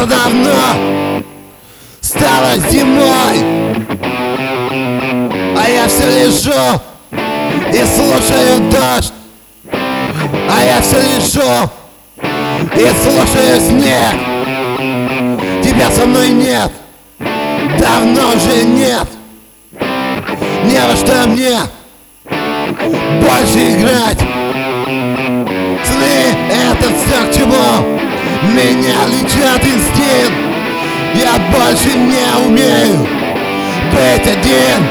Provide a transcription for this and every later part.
Лето давно стало зимой, а я все лежу и слушаю дождь. А я все лежу и слушаю снег. Тебя со мной нет, давно уже нет. Не во что мне больше играть. Сны — это все, к чему меня влечет инстинкт. Я больше не умею быть один.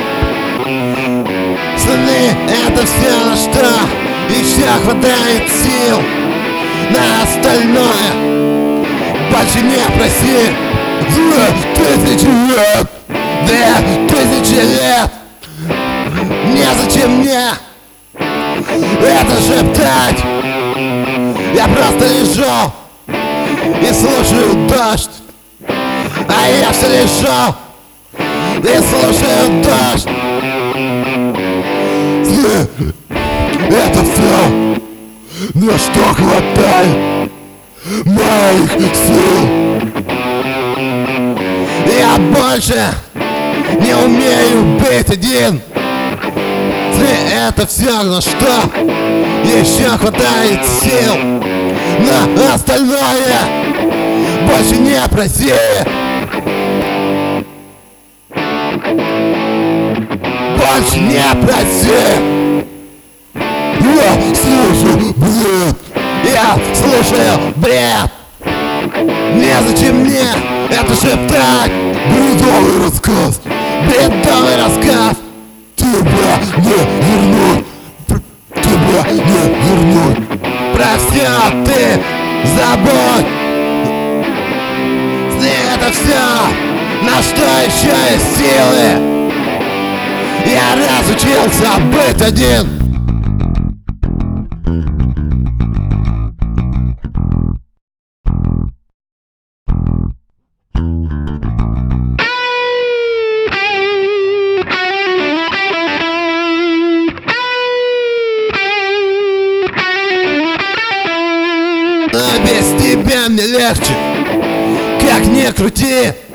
Сны — это все, на что еще хватает сил. На остальное больше не проси. 2000 лет, 2000 лет. Незачем мне это шептать. Я просто лежу и слушаю дождь. А я все лежу и слушаю дождь. Это все, на что хватает моих сил. Я больше не умею быть один. Это все, на что еще хватает сил. На остальное больше не проси. Больше не проси. Я слушаю бред. Я слушаю бред. Незачем мне это шептать. Бредовый рассказ. Бредовый рассказ. Тебя не вернуть. Тебя не вернуть. Про все ты забудь. Это все, на что еще есть силы. Я разучился быть один. Но без тебя мне легче, как ни крути.